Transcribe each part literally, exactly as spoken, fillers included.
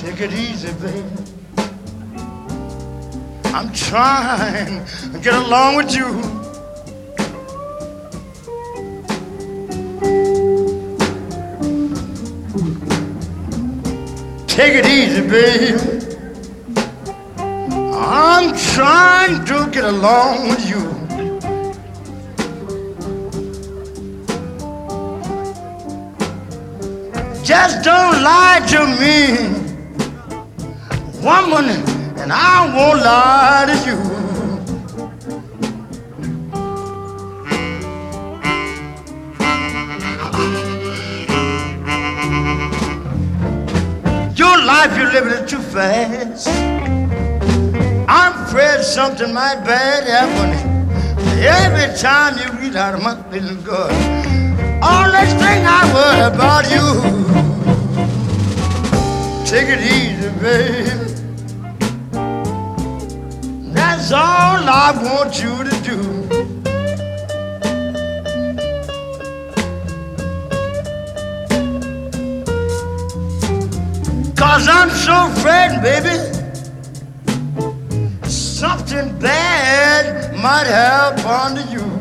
Take it easy, baby. I'm trying to get along with you. Take it easy, baby. I'm trying to get along with you. Just don't lie to me, woman, and I won't lie to you. Your life you're living it too fast. I'm afraid something might bad happen every time you read out of my feeling good. All this thing I worry about you. Take it easy, baby. That's all I want you to do. Cause I'm so afraid, baby, something bad might happen to you.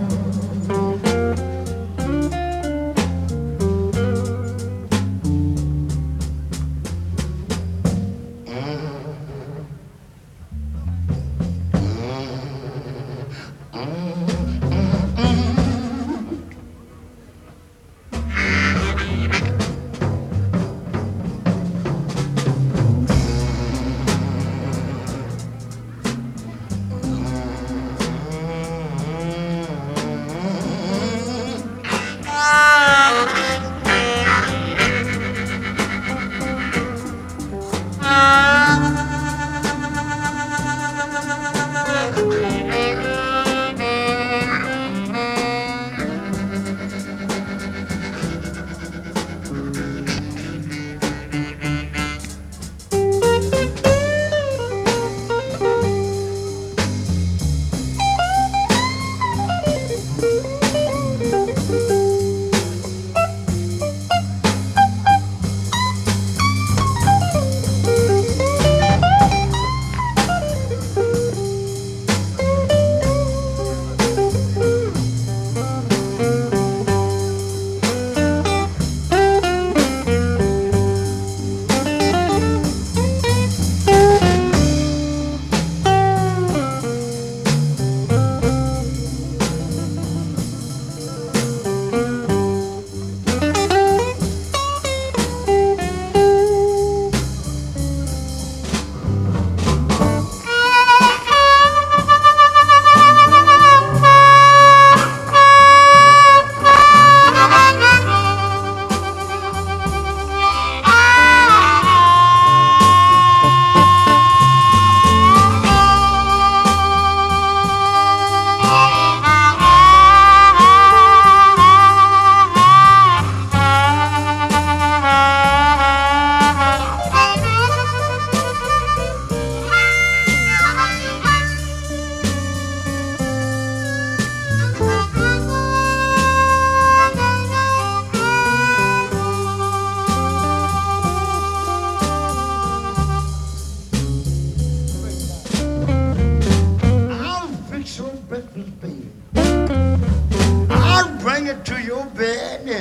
I'll bring it to your bed.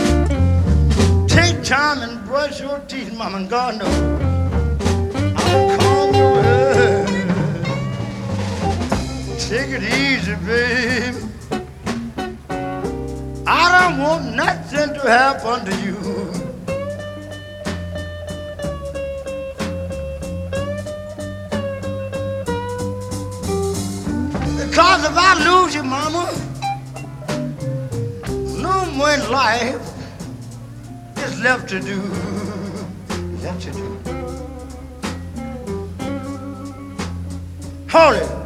Take time and brush your teeth, Mama, and God knows I'll comb your hair. Take it easy, babe. I don't want nothing to happen to you. Because if I lose you, Mama, no more in life is left to do. Left to do. Hold it.